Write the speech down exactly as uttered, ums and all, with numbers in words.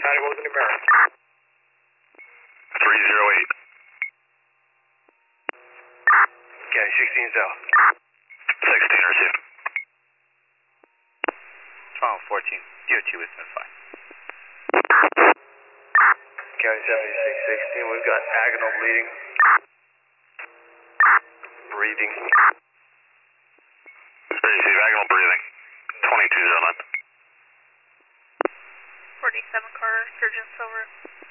County, what was the numeric? three zero eight. County, sixteen south. sixteen received. twelve fourteen, D O T with five. County seventy-six sixteen, we've got agonal bleeding. Breathing. Receive agonal breathing. twenty-two zero nine. forty-seven Carter, Surgeon Silver.